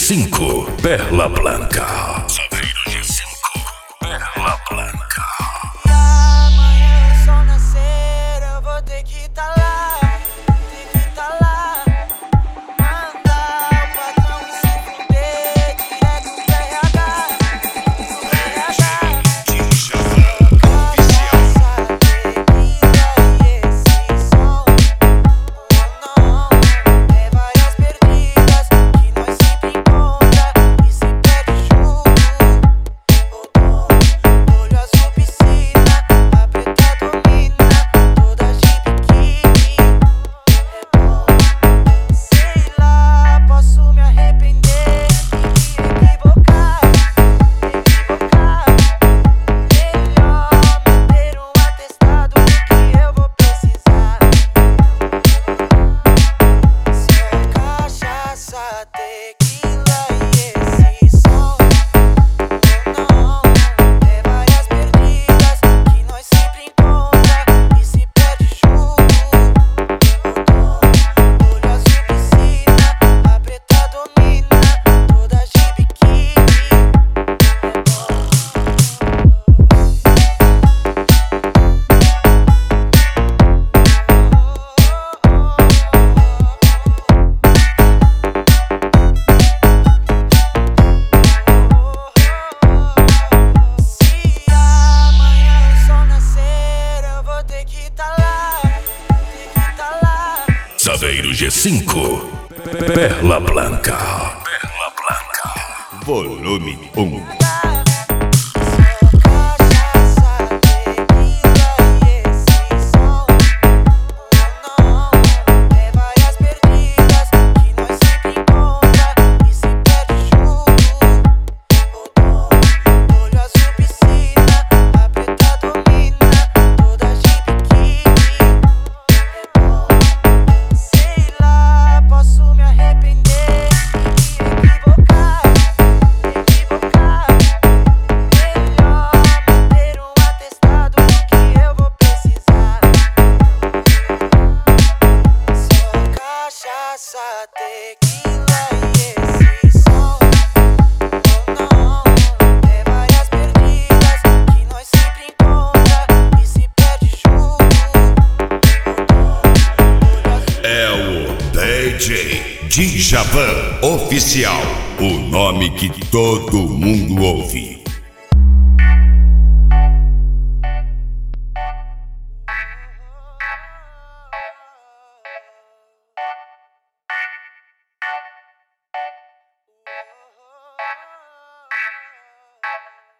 G5, Perla Blanca. Saveiro G5, Perla Blanca. E amanhã o sol nascer, eu vou ter que tá lá, mandar o patrão e se fuder direto pro RH, Saveiro G5, Perla Blanca. Perla Blanca. Volume 1. Tequila e esse som, não, é várias perdidas que nós sempre encontra e se perde junto. É o DJ Djavan Oficial, o nome que todo mundo ouve.